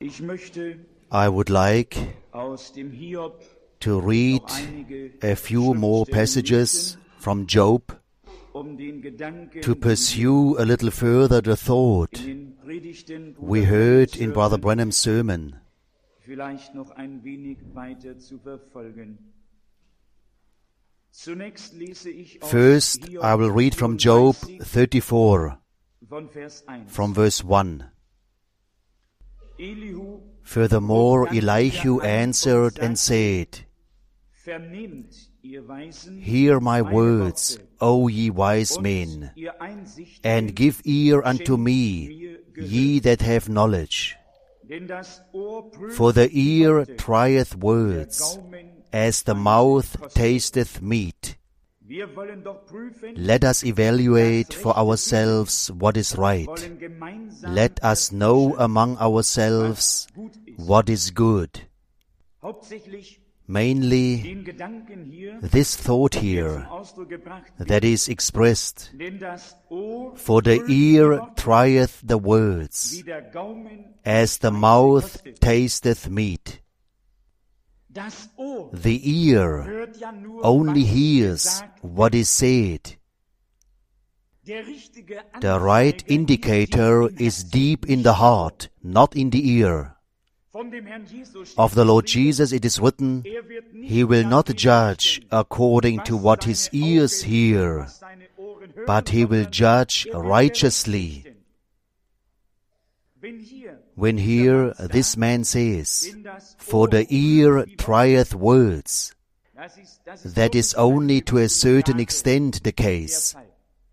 I would like aus dem Hiob to read a few more passages from Job den Gedanken to pursue a little further the thought in den Predigten we heard in Brother Branham's sermon. vielleicht noch ein wenig weiter zu verfolgen. Zunächst lese ich aus First, Hiob I will read from Job 34, von Vers 1. from verse 1. Elihu Furthermore, Elihu answered and said, vernehmt, ihr Weisen, Hear my meine words, Worte, O ye wise und men, ihr Einsichtigen, and give ear unto schenkt me, mir Gehör. ye that have knowledge. Denn das Ohr prüft For the ear Worte, trieth der words, Gaumen as the seines mouth kostet. tasteth meat. Wir wollen doch prüfen, Let us evaluate for ourselves what is right. wollen gemeinsam Let us know among was ourselves gut ist. what is good. Hauptsächlich Mainly, den Gedanken hier this thought zum here Ausdruck gebracht, that is expressed, denn das Ohr for the prüft ear die Worte, trieth the words, wie der Gaumen as the seines mouth kostet. tasteth meat. Das Ohr The ear hört ja nur, only was hears gesagt what is said. Der richtige The right Anzeiger indicator liegt im is Herzen, deep in the nicht heart, not in the ear. Von dem Herrn Jesus steht Of the Lord geschrieben, Jesus it is written, wird nicht He will not danach judge richten, according was to what seine his ears Augen, hear, was seine Ohren hören, but he will sondern judge er will righteously. richten. Wenn hier When dieser here Mann sagt, this man says, denn das For the Ohr ear prüft die Worte, trieth words, das ist that is only to a certain extent the der case. Fall.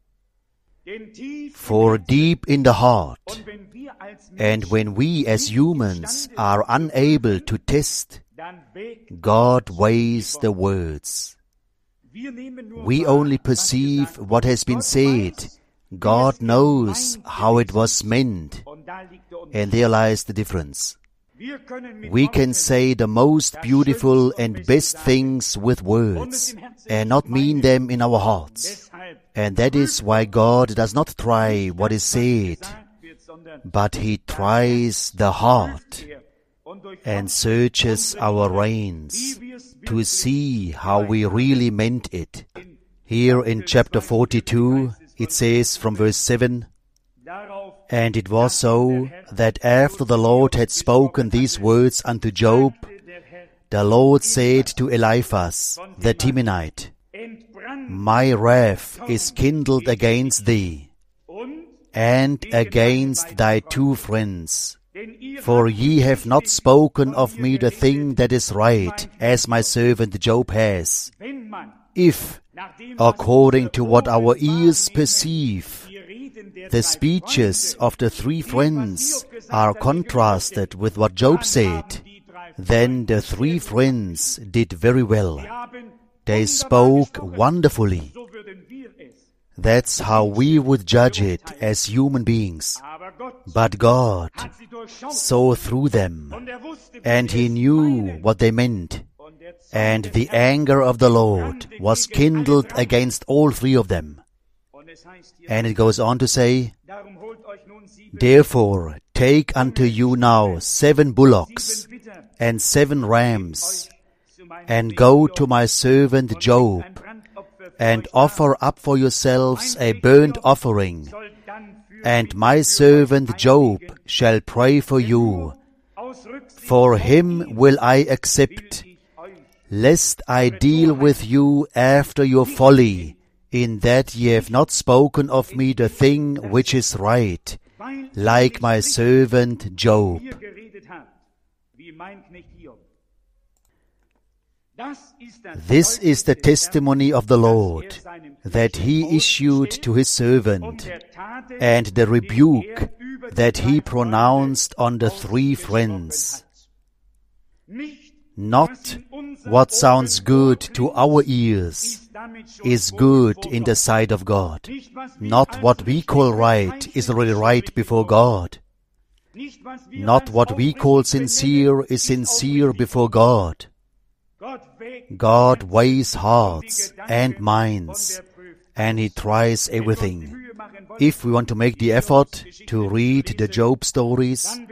Denn tief im For Herzen, deep in the heart, und wenn wir als and Menschen when we as nicht humans imstande are sind, unable to test, dann wägt God weighs the words. wir nehmen nur We wahr, only was perceive gesagt what wird. has been Gott said. weiß, God knows how it was meant. und da liegt der Unterschied. And there lies the difference. Wir können mit We can Worten say the most beautiful and best things with words and not mean them in our hearts. deshalb And that is why God does not try what is said, gesagt wird, sondern but He tries the heart er und durch and searches our reins to see how we really meant it. Here in chapter 42, it says from verse 7, darauf And it was so that after the Lord had spoken these words unto Job, der Herr the Lord said to Eliphaz the Temanite, entbrannt My wrath is kindled against thee, und and against thy two friends. denn ihr For ye have not spoken of me the thing that is right, as my servant Job has. wenn man If, nachdem according to what our ears perceive, die Reden der the drei speeches Freunde, of the three friends are contrasted with what Job said, die drei then the three friends did very well. haben, They spoke wonderfully. so würden wir es. That's how we would judge it as human beings. Aber Gott But God hat sie durchschaut saw through them, und er wusste, wie and sie He es knew meinen. what they meant. Und der Zorn And des the Herrn anger of the Lord was kindled against all three of them. Und es heißt hier, And it goes on to say, darum holt euch nun 7 Therefore take unto you now 7 bullocks Witter and 7 rams, zu meinem and go to my servant Job, ein Brandopfer für and euch dar. offer up for yourselves a burnt offering, Soll dann für and mich my für servant euch Job einlegen. shall pray for you. Aus Rücksicht For auf him ihn will I will accept, ich euch lest I deal with you after your folly, in that ye have not spoken of me the thing which is right, weil ihr like nicht my richtig servant Job. mir geredet habt, wie mein Knecht Hiob. Das ist das This is the Zeugnis des Herrn, testimony of the Lord, seinem that Knecht he issued ausstellt to his und servant, der Taten, and the die rebuke über die that he drei pronounced on the Freunde three ausgesprochen friends. hat. Nicht, Not was in unseren what sounds Ohren good to klingt, our ears ist damit schon is wohl good vor in the Gott. sight of God. Nicht, was wir Not als what we richtig call right bezeichnen, is really ist right richtig before vor Gott. God. Nicht, was wir Not als what we aufrichtig call benennen, sincere is ist sincere aufrichtig before vor Gott. God. Gott wägt God die weighs Herzen hearts und die and Gedanken minds, und er prüft and He tries Wenn wir uns die everything. Mühe machen wollen, If we want to make the effort to read the Job stories, dann werden wir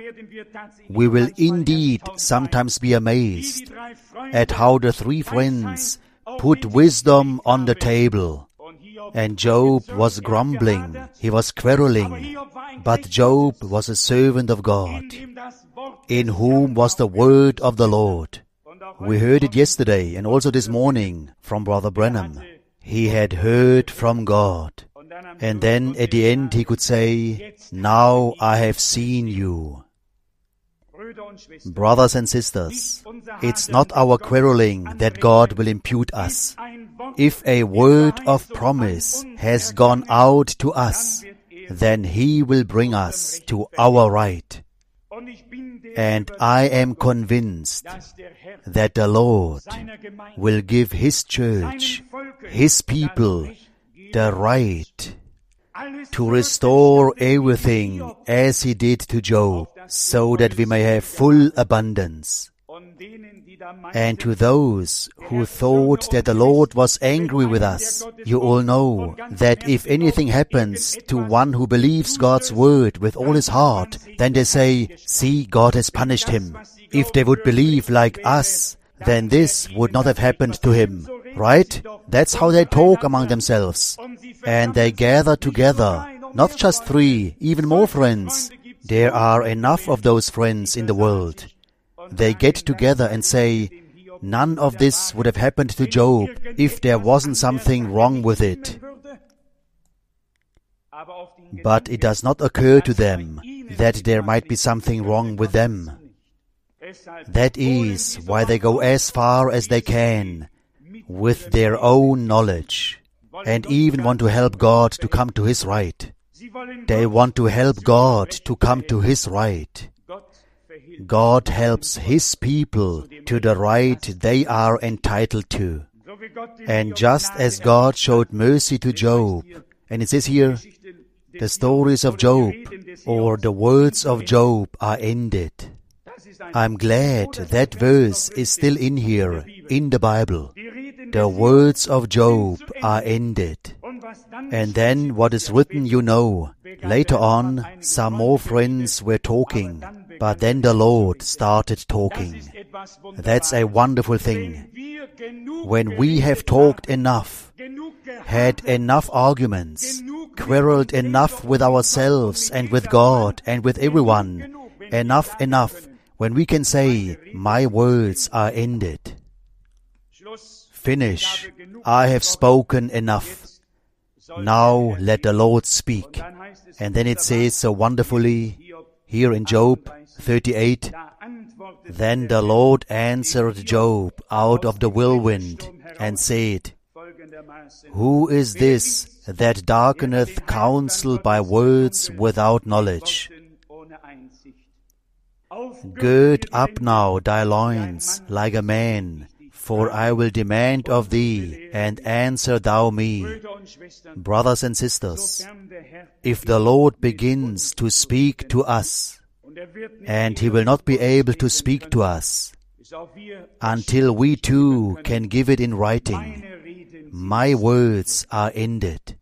we will indeed sometimes be amazed at how the three friends put wisdom on the table. And Job was grumbling, he was quarreling, but Job was a servant of God, in whom was the word of the Lord. We heard it yesterday and also this morning from Brother Branham. He had heard from God. And then at the end he could say, "Now I have seen you." Brothers and sisters, it's not our quarreling that God will impute us. If a word of promise has gone out to us, then He will bring us to our right. And I am convinced that the Lord will give His church, His people, the right to restore everything as He did to Job, so that we may have full abundance. And to those who thought that the Lord was angry with us, you all know that if anything happens to one who believes God's word with all his heart, then they say, "See, God has punished him." If they would believe like us, then this would not have happened to him. Right? That's how they talk among themselves. And they gather together, not just 3, even more friends. There are enough of those friends in the world. They get together and say, none of this would have happened to Job if there wasn't something wrong with it. But it does not occur to them that there might be something wrong with them. That is why they go as far as they can with their own knowledge and even want to help God to come to His right. They want to help God to come to His right. God helps His people to the right they are entitled to. And just as God showed mercy to Job, and it says here, the stories of Job or the words of Job are ended. I'm glad that verse is still in here, in the Bible. The words of Job are ended. And then what is written, you know. Later on, some more friends were talking, but then the Lord started talking. That's a wonderful thing. When we have talked enough, had enough arguments, quarreled enough with ourselves and with God and with everyone, enough, when we can say, my words are ended. Finish. I have spoken enough. Now let the Lord speak. And then it says so wonderfully here in Job 38, then the Lord answered Job out of the whirlwind and said, Who is this that darkeneth counsel by words without knowledge? Gird up now thy loins like a man, for I will demand of thee, and answer thou me. Brothers and sisters, if the Lord begins to speak to us, and He will not be able to speak to us until we too can give it in writing, my words are ended.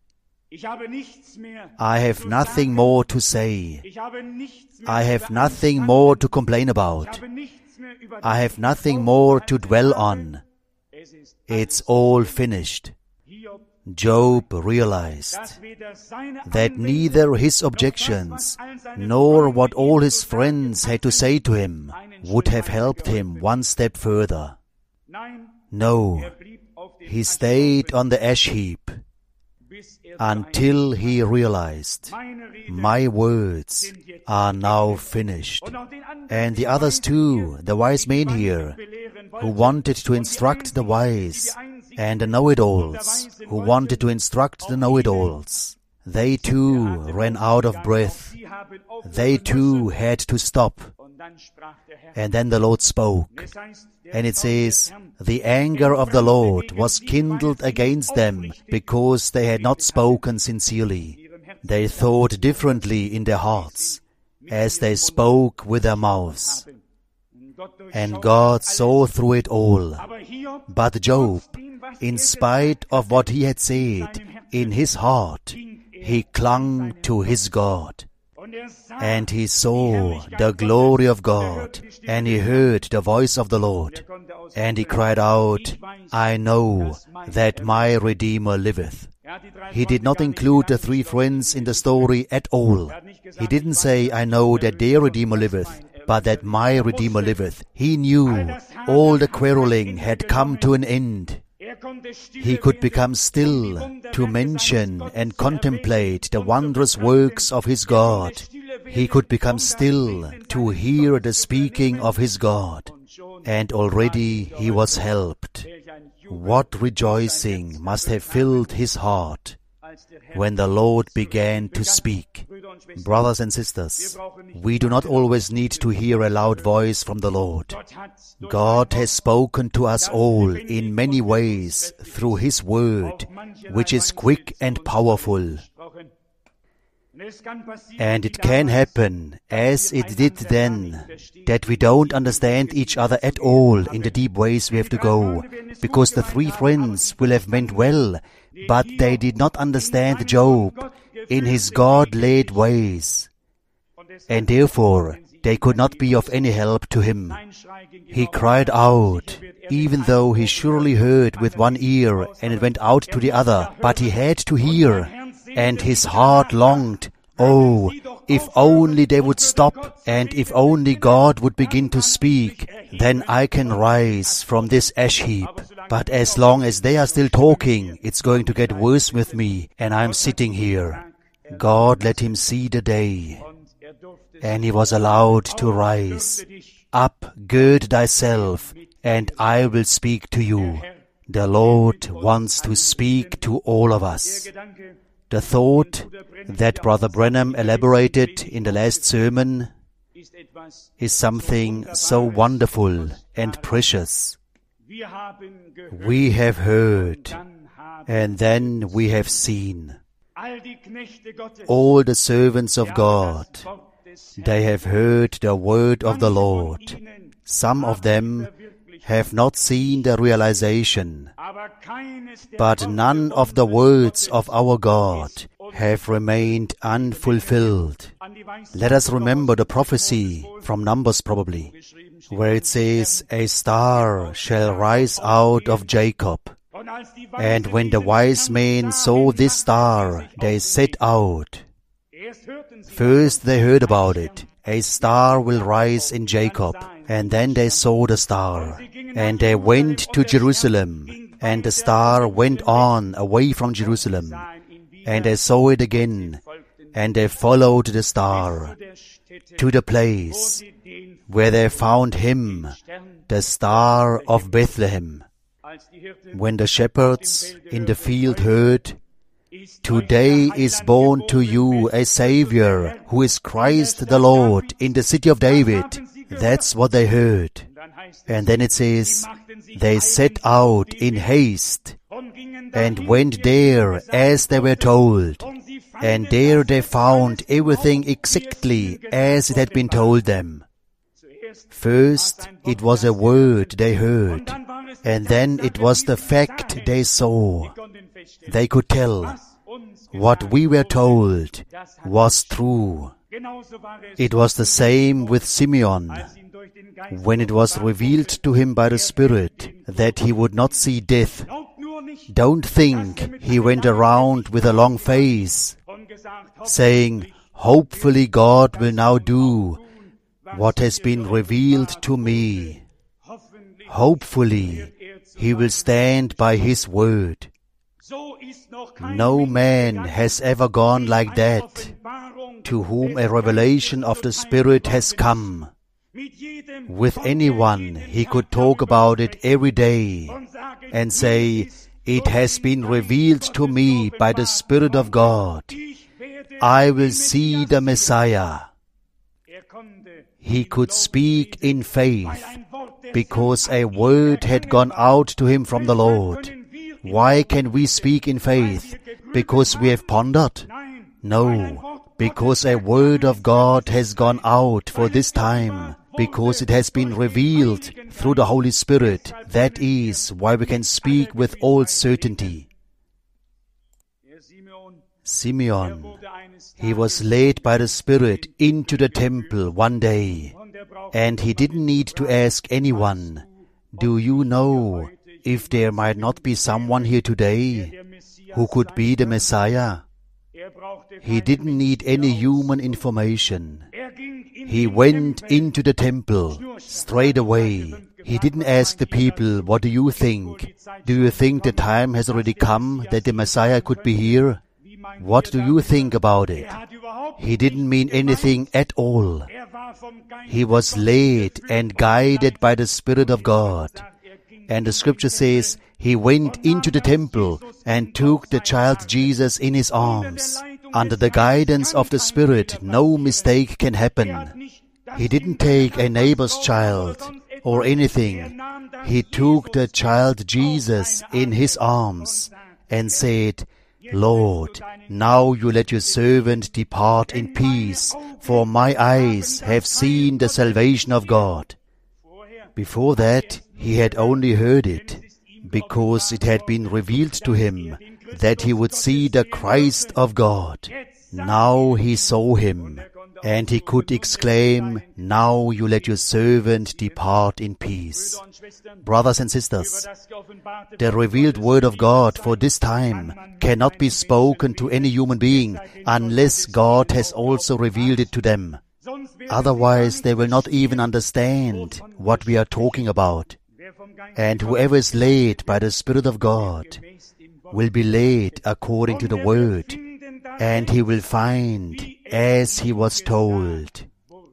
I have nothing more to say. I have nothing more to complain about. I have nothing more to dwell on. It's all finished. Job realized that neither his objections nor what all his friends had to say to him would have helped him one step further. No, he stayed on the ash heap until he realized, my words are now finished. And the others too, the wise men here, who wanted to instruct the wise, and the know-it-alls, who wanted to instruct the know-it-alls, they too ran out of breath. They too had to stop. And then the Lord spoke. And it says, the anger of the Lord was kindled against them because they had not spoken sincerely. They thought differently in their hearts as they spoke with their mouths. And God saw through it all. But Job, in spite of what he had said in his heart, he clung to his God. And he saw the glory of God, and he heard the voice of the Lord. And he cried out, I know that my Redeemer liveth. He did not include the three friends in the story at all. He didn't say, I know that their Redeemer liveth, but that my Redeemer liveth. He knew all the quarreling had come to an end. He could become still to mention and contemplate the wondrous works of his God. He could become still to hear the speaking of his God. And already he was helped. What rejoicing must have filled his heart when the Lord began to speak. Brothers and sisters, we do not always need to hear a loud voice from the Lord. God has spoken to us all in many ways through His Word, which is quick and powerful. And it can happen, as it did then, that we don't understand each other at all in the deep ways we have to go, because the three friends will have meant well, but they did not understand Job in his God-led ways, and therefore they could not be of any help to him. He cried out, even though he surely heard with one ear and it went out to the other, but he had to hear, and his heart longed, oh, if only they would stop, and if only God would begin to speak, then I can rise from this ash heap. But as long as they are still talking, it's going to get worse with me, and I'm sitting here. God let him see the day, and he was allowed to rise. Up, gird thyself, and I will speak to you. The Lord wants to speak to all of us. The thought that Brother Branham elaborated in the last sermon is something so wonderful and precious. We have heard, and then we have seen. All the servants of God, they have heard the word of the Lord. Some of them have not seen the realization, but none of the words of our God have remained unfulfilled. Let us remember the prophecy from Numbers probably, where it says, a star shall rise out of Jacob. And when the wise men saw this star, they set out. First they heard about it. A star will rise in Jacob. And then they saw the star. And they went to Jerusalem. And the star went on away from Jerusalem. And they saw it again. And they followed the star to the place where they found him, the star of Bethlehem. When the shepherds in the field heard, today is born to you a Savior, who is Christ the Lord, in the city of David. That's what they heard. And then it says, they set out in haste and went there as they were told. And there they found everything exactly as it had been told them. First, it was a word they heard, and then it was the fact they saw. They could tell what we were told was true. It was the same with Simeon, when it was revealed to him by the Spirit that he would not see death. Don't think he went around with a long face, saying, hopefully God will now do what has been revealed to me. Hopefully he will stand by his word. No man has ever gone like that, to whom a revelation of the Spirit has come. With anyone he could talk about it every day and say, it has been revealed to me by the Spirit of God. I will see the Messiah. He could speak in faith because a word had gone out to him from the Lord. Why can we speak in faith? Because we have pondered? No, because a word of God has gone out for this time, because it has been revealed through the Holy Spirit. That is why we can speak with all certainty. Simeon, he was led by the Spirit into the temple one day, and he didn't need to ask anyone, "Do you know if there might not be someone here today who could be the Messiah?" He didn't need any human information. He went into the temple straight away. He didn't ask the people, "What do you think? Do you think the time has already come that the Messiah could be here? What do you think about it?" He didn't mean anything at all. He was led and guided by the Spirit of God. And the scripture says, he went into the temple and took the child Jesus in his arms. Under the guidance of the Spirit, no mistake can happen. He didn't take a neighbor's child or anything. He took the child Jesus in his arms and said, "Lord, now you let your servant depart in peace, for my eyes have seen the salvation of God." Before that, he had only heard it, because it had been revealed to him that he would see the Christ of God. Now he saw him, and he could exclaim, "Now you let your servant depart in peace." Brothers and sisters, the revealed Word of God for this time cannot be spoken to any human being unless God has also revealed it to them. Otherwise, they will not even understand what we are talking about. And whoever is led by the Spirit of God will be led according to the Word, and he will find as he was told.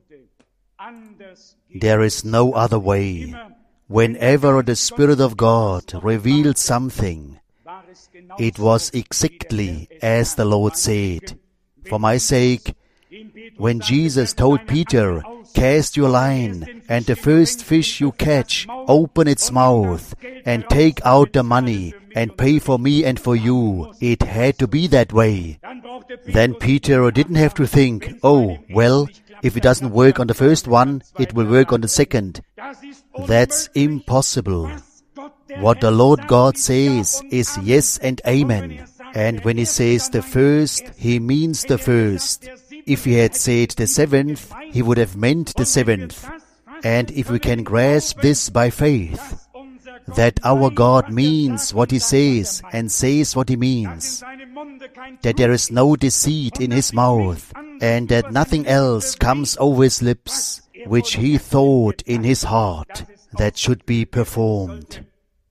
There is no other way. Whenever the Spirit of God revealed something, it was exactly as the Lord said. For my sake, when Jesus told Peter, "Cast your line, and the first fish you catch, open its mouth, and take out the money, and pay for me and for you," it had to be that way. Then Peter didn't have to think, "Oh, well, if it doesn't work on the first one, it will work on the second." That's impossible. What the Lord God says is yes and amen. And when he says the first, he means the first. If he had said the seventh, he would have meant the seventh. And if we can grasp this by faith, that our God means what he says and says what he means, that there is no deceit in his mouth, and that nothing else comes over his lips, which he thought in his heart, that should be performed.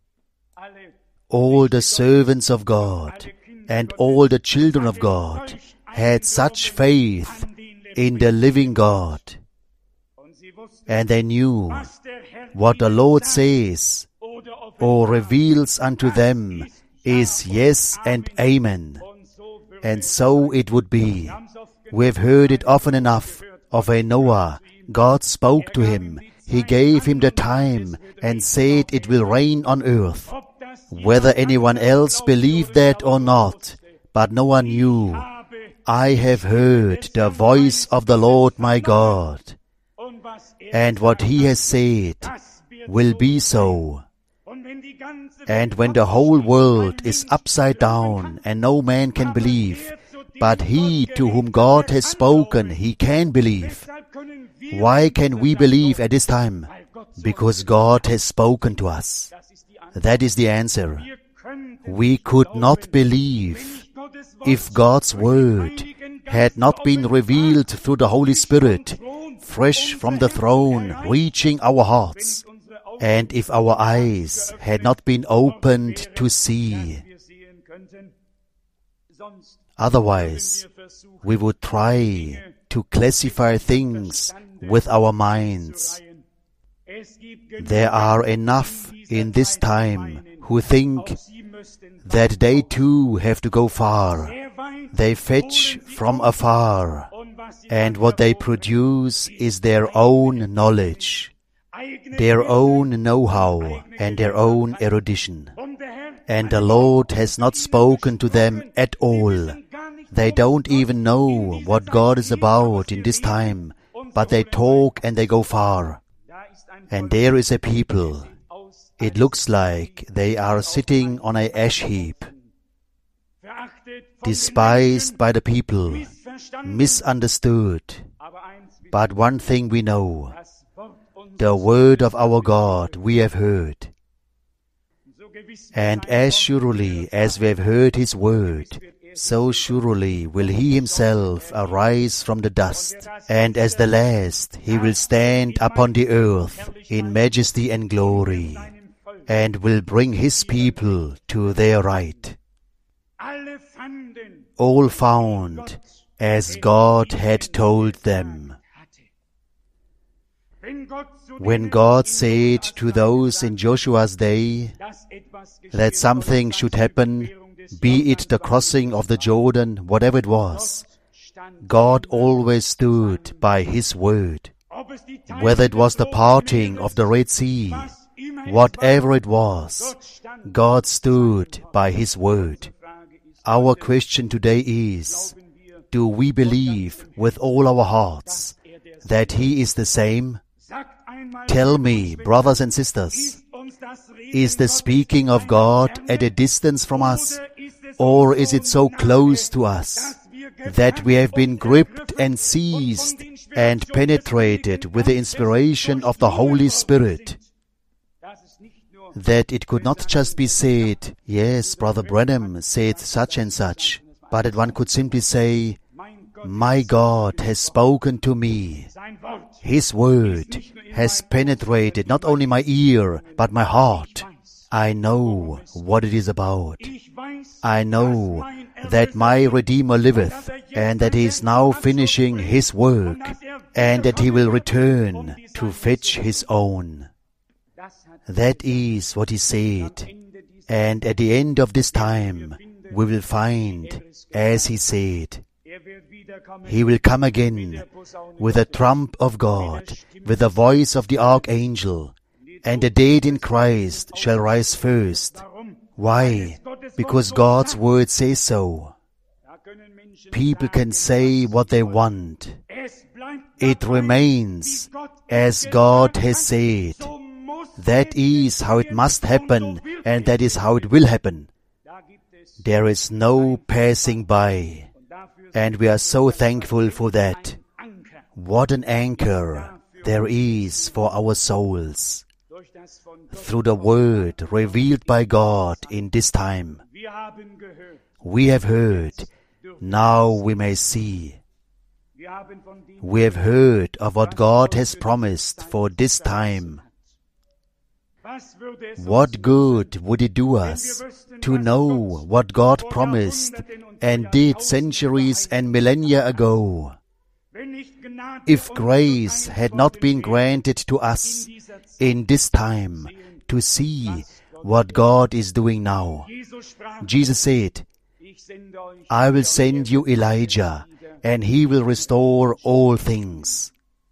All the servants of God and all the children of God had such faith in the living God. And they knew what the Lord says or reveals unto them is yes and amen. And so it would be. We have heard it often enough of a Noah. God spoke to him. He gave him the time and said it will rain on earth. Whether anyone else believed that or not, but Noah knew, "I have heard the voice of the Lord my God, and what he has said will be so." And when the whole world is upside down and no man can believe, but he to whom God has spoken, he can believe. Why can we believe at this time? Because God has spoken to us. That is the answer. We could not believe if God's Word had not been revealed through the Holy Spirit, fresh from the throne, reaching our hearts, and if our eyes had not been opened to see. Otherwise, we would try to classify things with our minds. There are enough in this time who think that they too have to go far. They fetch from afar, and what they produce is their own knowledge, their own know-how, and their own erudition. And the Lord has not spoken to them at all. They don't even know what God is about in this time, but they talk and they go far. And there is a people. It looks like they are sitting on an ash heap, despised by the people, misunderstood. But one thing we know, the word of our God we have heard. And as surely as we have heard His word, so surely will He Himself arise from the dust, and as the last He will stand upon the earth in majesty and glory, and will bring His people to their right. All found as God had told them. When God said to those in Joshua's day that something should happen, be it the crossing of the Jordan, whatever it was, God always stood by His word. Whether it was the parting of the Red Sea, whatever it was, God stood by His word. Our question today is, do we believe with all our hearts that He is the same? Tell me, brothers and sisters, is the speaking of God at a distance from us, or is it so close to us that we have been gripped and seized and penetrated with the inspiration of the Holy Spirit, that it could not just be said, yes, Brother Branham said such and such, but that one could simply say, my God has spoken to me. His word has penetrated not only my ear, but my heart. I know what it is about. I know that my Redeemer liveth, and that He is now finishing His work, and that He will return to fetch His own. That is what He said. And at the end of this time, we will find, as He said, He will come again with the trump of God, with the voice of the archangel, and the dead in Christ shall rise first. Why? Because God's word says so. People can say what they want. It remains as God has said. That is how it must happen, and that is how it will happen. There is no passing by, and we are so thankful for that. What an anchor there is for our souls through the word revealed by God in this time. We have heard, now we may see. We have heard of what God has promised for this time. What good would it do us to know what God promised and did centuries and millennia ago, if grace had not been granted to us in this time to see what God is doing now? Jesus said, I will send you Elijah, and he will restore all things.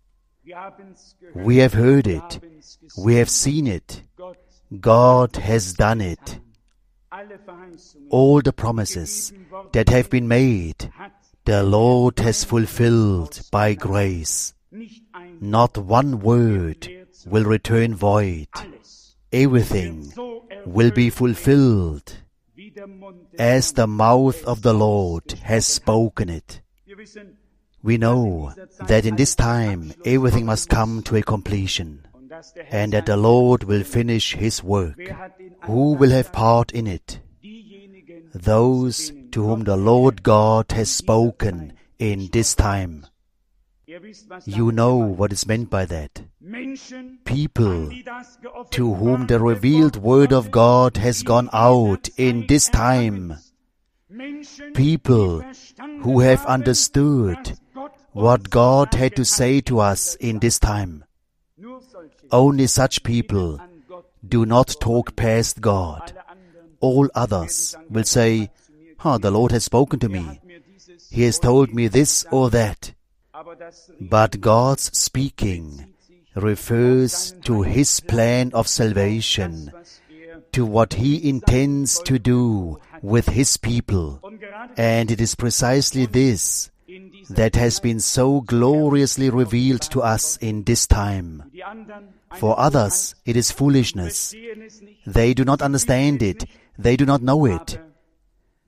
We have heard it. We have seen it. God has done it. All the promises that have been made, the Lord has fulfilled by grace. Not one word will return void. Everything will be fulfilled as the mouth of the Lord has spoken it. We know that in this time everything must come to a completion, and that the Lord will finish His work. Who will have part in it? Those to whom the Lord God has spoken in this time. You know what is meant by that. People to whom the revealed Word of God has gone out in this time. People who have understood what God had to say to us in this time. Only such people do not talk past God. All others will say, the Lord has spoken to me. He has told me this or that. But God's speaking refers to His plan of salvation, to what He intends to do with His people. And it is precisely this that has been so gloriously revealed to us in this time. For others, it is foolishness. They do not understand it. They do not know it.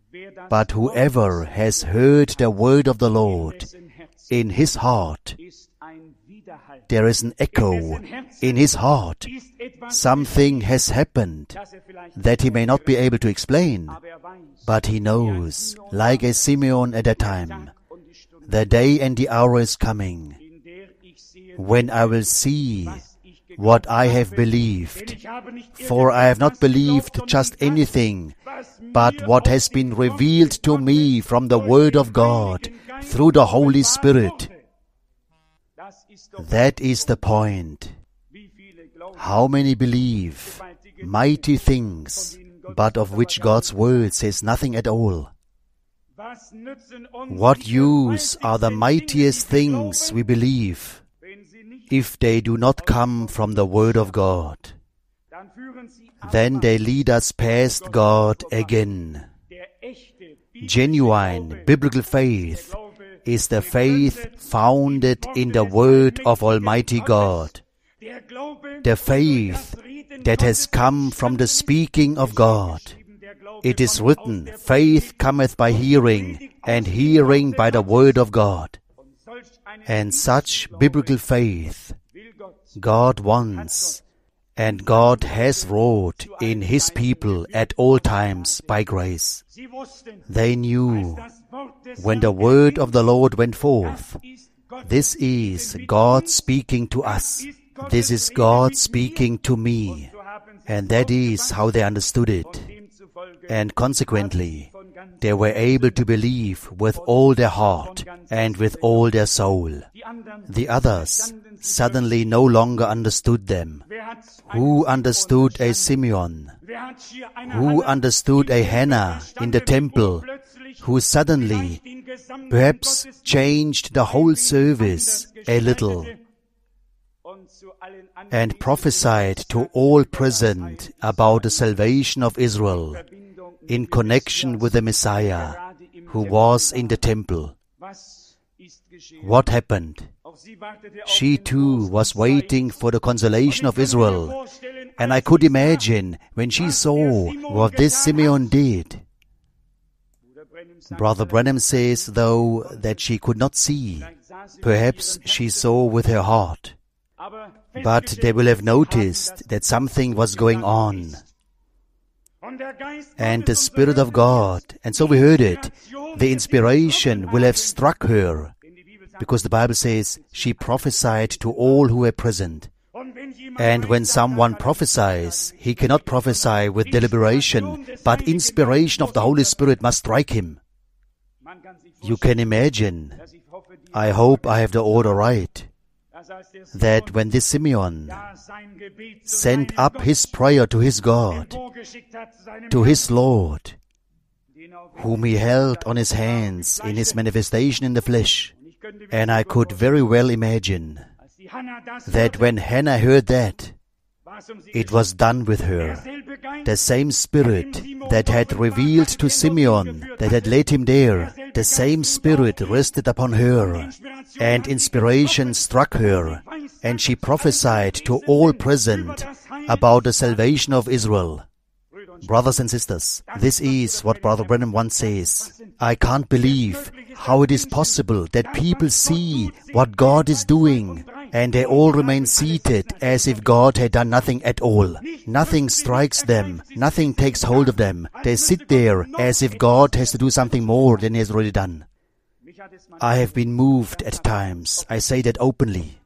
But whoever has heard the word of the Lord, in his heart there is an echo in his heart. Something has happened that he may not be able to explain, but he knows, like a Simeon at that time, the day and the hour is coming when I will see what I have believed. For I have not believed just anything, but what has been revealed to me from the Word of God through the Holy Spirit. That is the point. How many believe mighty things, but of which God's Word says nothing at all? What use are the mightiest things we believe if they do not come from the Word of God? Then they lead us past God again. Genuine biblical faith is the faith founded in the Word of Almighty God. The faith that has come from the speaking of God. It is written, faith cometh by hearing, and hearing by the Word of God. And such biblical faith God wants, and God has wrought in His people at all times by grace. They knew when the word of the Lord went forth, this is God speaking to us. This is God speaking to me. And that is how they understood it. And consequently, they were able to believe with all their heart and with all their soul. The others suddenly no longer understood them. Who understood a Simeon? Who understood a Hannah in the temple, who suddenly perhaps changed the whole service a little and prophesied to all present about the salvation of Israel in connection with the Messiah who was in the temple? What happened? She too was waiting for the consolation of Israel, and I could imagine when she saw what this Simeon did. Brother Branham says, though, that she could not see. Perhaps she saw with her heart. But they will have noticed that something was going on. And the Spirit of God, and so we heard it, the inspiration will have struck her, because the Bible says she prophesied to all who were present. And when someone prophesies, he cannot prophesy with deliberation, but inspiration of the Holy Spirit must strike him. You can imagine, I hope I have the order right, that when this Simeon sent up his prayer to his God, to his Lord, whom he held on his hands in his manifestation in the flesh, and I could very well imagine that when Hannah heard that, it was done with her. The same Spirit that had revealed to Simeon, that had led him there, the same Spirit rested upon her, and inspiration struck her, and she prophesied to all present about the salvation of Israel. Brothers and sisters, this is what Brother Branham once says. I can't believe how it is possible that people see what God is doing, and they all remain seated as if God had done nothing at all. Nothing strikes them. Nothing takes hold of them. They sit there as if God has to do something more than He has already done. I have been moved at times, I say that openly,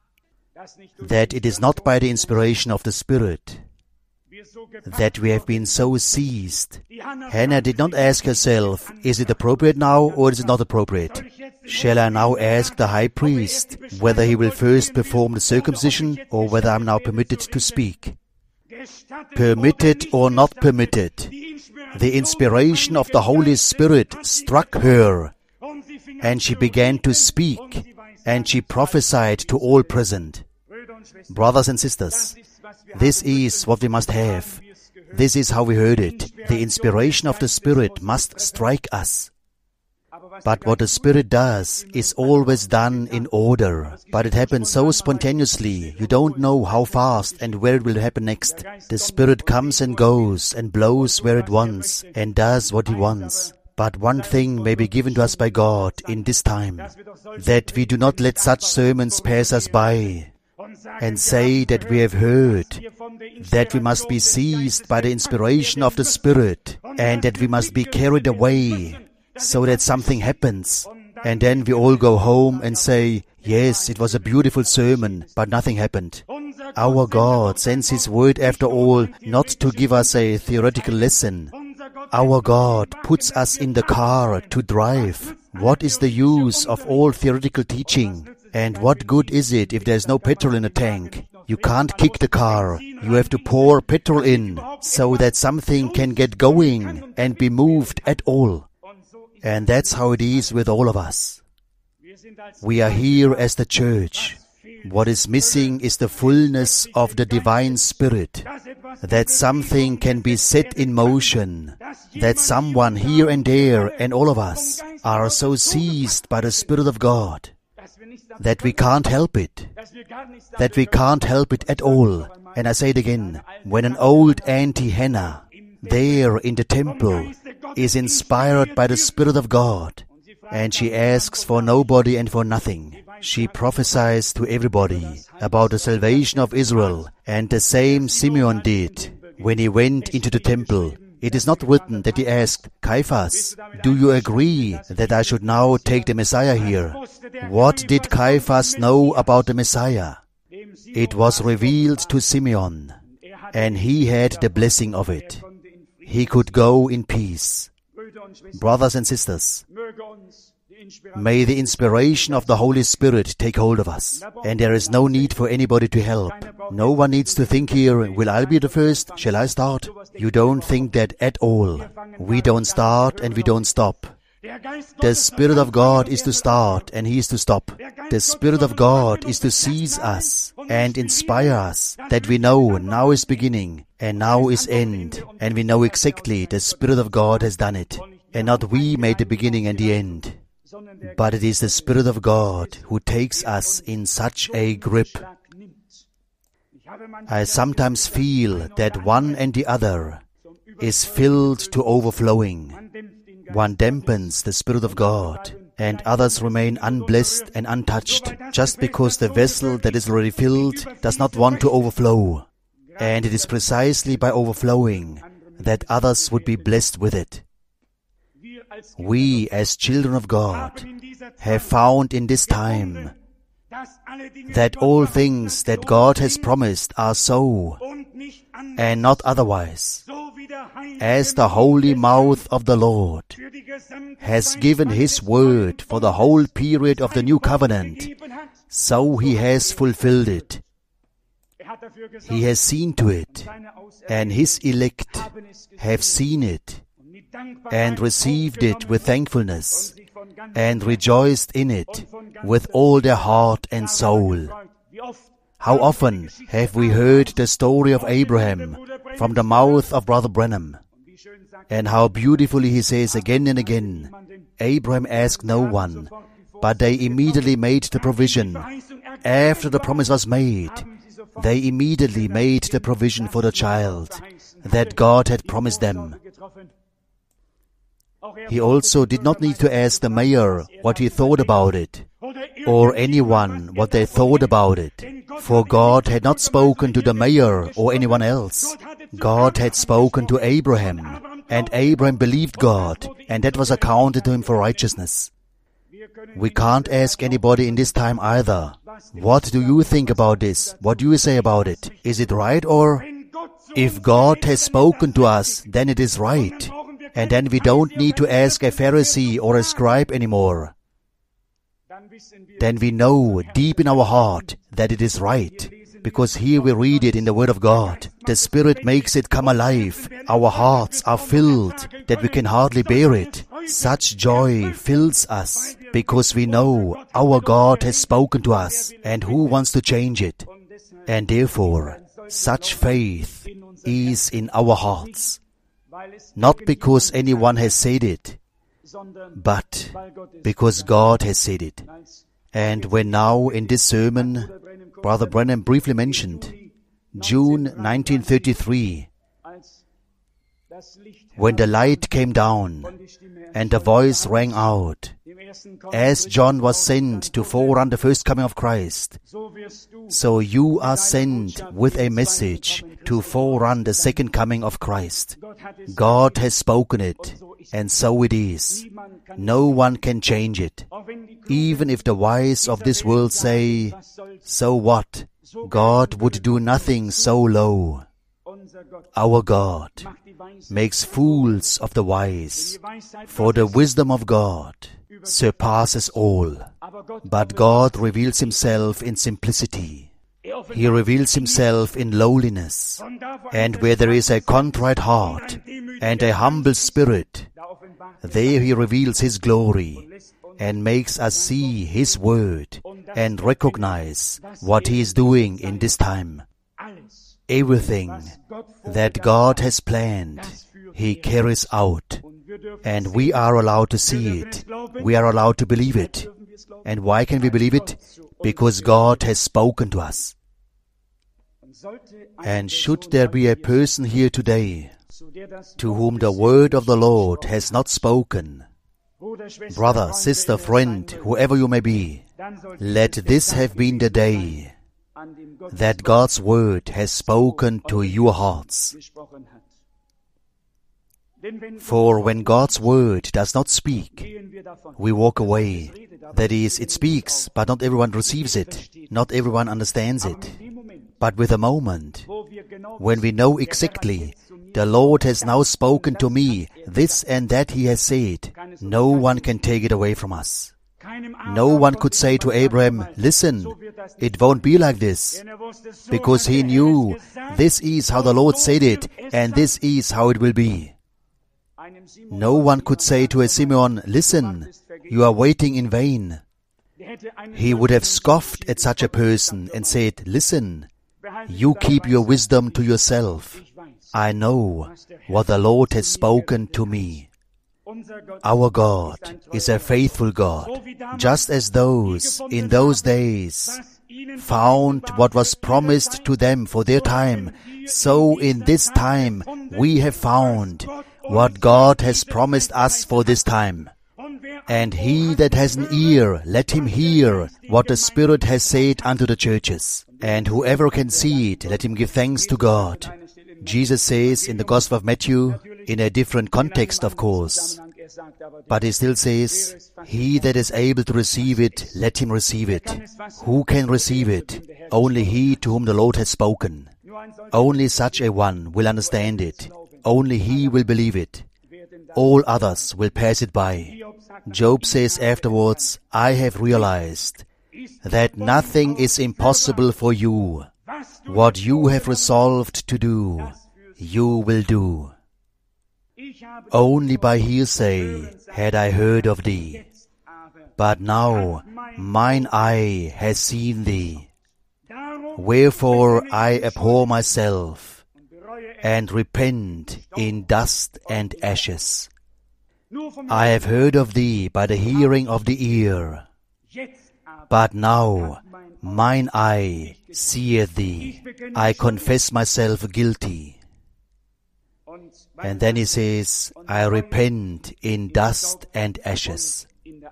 that it is not by the inspiration of the Spirit that we have been so seized. Hannah did not ask herself, is it appropriate now or is it not appropriate? Shall I now ask the high priest whether he will first perform the circumcision or whether I am now permitted to speak? Permitted or not permitted, the inspiration of the Holy Spirit struck her, and she began to speak, and she prophesied to all present. Brothers and sisters, this is what we must have. This is how we heard it. The inspiration of the Spirit must strike us. But what the Spirit does is always done in order. But it happens so spontaneously, you don't know how fast and where it will happen next. The Spirit comes and goes and blows where it wants and does what He wants. But one thing may be given to us by God in this time, that we do not let such sermons pass us by and say that we have heard, that we must be seized by the inspiration of the Spirit, and that we must be carried away so that something happens. And then we all go home and say, yes, it was a beautiful sermon, but nothing happened. Our God sends His word after all not to give us a theoretical lesson. Our God puts us in the car to drive. What is the use of all theoretical teaching? And what good is it if there's no petrol in the tank? You can't kick the car. You have to pour petrol in so that something can get going and be moved at all. And that's how it is with all of us. We are here as the church. What is missing is the fullness of the divine Spirit, that something can be set in motion, that someone here and there and all of us are so seized by the Spirit of God that we can't help it, at all. And I say it again, when an old Auntie Hannah there in the temple is inspired by the Spirit of God, and she asks for nobody and for nothing, she prophesies to everybody about the salvation of Israel, and the same Simeon did when he went into the temple. It is not written that he asked, Caiaphas, do you agree that I should now take the Messiah here? What did Caiaphas know about the Messiah? It was revealed to Simeon, and he had the blessing of it. He could go in peace. Brothers and sisters, may the inspiration of the Holy Spirit take hold of us. And there is no need for anybody to help. No one needs to think here, will I be the first? Shall I start? You don't think that at all. We don't start and we don't stop. The Spirit of God is to start and He is to stop. The Spirit of God is to seize us and inspire us, that we know now is beginning and now is end. And we know exactly the Spirit of God has done it. And not we made the beginning and the end. But it is the Spirit of God who takes us in such a grip. I sometimes feel that one and the other is filled to overflowing. One dampens the Spirit of God, and others remain unblessed and untouched, just because the vessel that is already filled does not want to overflow. And it is precisely by overflowing that others would be blessed with it. We, as children of God, have found in this time that all things that God has promised are so, and not otherwise. As the holy mouth of the Lord has given His word for the whole period of the new covenant, so He has fulfilled it. He has seen to it, and His elect have seen it, and received it with thankfulness, and rejoiced in it with all their heart and soul. How often have we heard the story of Abraham from the mouth of Brother Branham, and how beautifully he says again and again, Abraham asked no one, but they immediately made the provision. After the promise was made, they immediately made the provision for the child that God had promised them. He also did not need to ask the mayor what he thought about it, or anyone what they thought about it, for God had not spoken to the mayor or anyone else. God had spoken to Abraham, and Abraham believed God, and that was accounted to him for righteousness. We can't ask anybody in this time either, what do you think about this? What do you say about it? Is it right or? If God has spoken to us, then it is right. And then we don't need to ask a Pharisee or a scribe anymore. Then we know deep in our heart that it is right, because here we read it in the Word of God. The Spirit makes it come alive. Our hearts are filled that we can hardly bear it. Such joy fills us because we know our God has spoken to us, and who wants to change it? And therefore, such faith is in our hearts. Not because anyone has said it, but because God has said it. And when now in this sermon, Brother Branham briefly mentioned June 1933, when the light came down and the voice rang out, as John was sent to forerun the first coming of Christ, so you are sent with a message to forerun the second coming of Christ. God has spoken it, and so it is. No one can change it. Even if the wise of this world say, so what? God would do nothing so low. Our God makes fools of the wise, for the wisdom of God surpasses all. But God reveals Himself in simplicity. He reveals Himself in lowliness. And where there is a contrite heart and a humble spirit, there He reveals His glory and makes us see His word and recognize what He is doing in this time. Everything that God has planned, He carries out. And we are allowed to see it. We are allowed to believe it. And why can we believe it? Because God has spoken to us. And should there be a person here today to whom the word of the Lord has not spoken, brother, sister, friend, whoever you may be, let this have been the day that God's word has spoken to your hearts. For when God's word does not speak, we walk away. That is, it speaks, but not everyone receives it. Not everyone understands it. But with a moment, when we know exactly, the Lord has now spoken to me, this and that He has said, no one can take it away from us. No one could say to Abraham, listen, it won't be like this, because he knew this is how the Lord said it, and this is how it will be. No one could say to a Simeon, listen, you are waiting in vain. He would have scoffed at such a person and said, listen, you keep your wisdom to yourself. I know what the Lord has spoken to me. Our God is a faithful God, just as those in those days found what was promised to them for their time, so in this time we have found what God has promised us for this time. And he that has an ear, let him hear what the Spirit has said unto the churches. And whoever can see it, let him give thanks to God. Jesus says in the Gospel of Matthew, in a different context of course, but he still says, he that is able to receive it, let him receive it. Who can receive it? Only he to whom the Lord has spoken. Only such a one will understand it. Only he will believe it. All others will pass it by. Job says afterwards, I have realized that nothing is impossible for you. What you have resolved to do, you will do. Only by hearsay had I heard of thee, but now mine eye has seen thee. Wherefore I abhor myself, and repent in dust and ashes. I have heard of thee by the hearing of the ear, but now mine eye seeth thee. I confess myself guilty. And then he says, I repent in dust and ashes.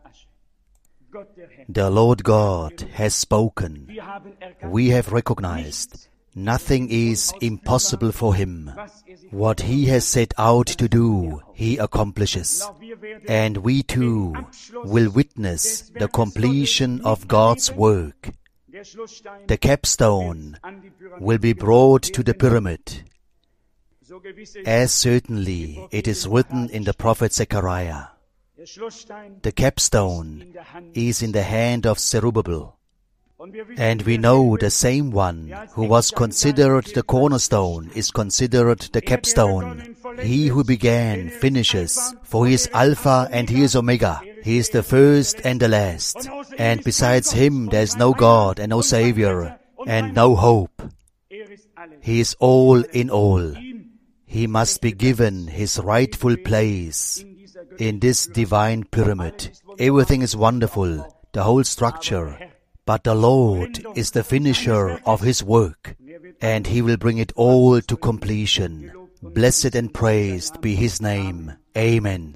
The Lord God has spoken. We have recognized nothing is impossible for Him. What He has set out to do, He accomplishes. And we too will witness the completion of God's work. The capstone will be brought to the pyramid, as certainly it is written in the prophet Zechariah. The capstone is in the hand of Zerubbabel. And we know the same one who was considered the cornerstone is considered the capstone. He who began finishes, for He is Alpha and He is Omega. He is the first and the last. And besides Him there is no God and no Savior and no hope. He is all in all. He must be given His rightful place in this divine pyramid. Everything is wonderful, the whole structure. But the Lord is the finisher of His work, and He will bring it all to completion. Blessed and praised be His name. Amen.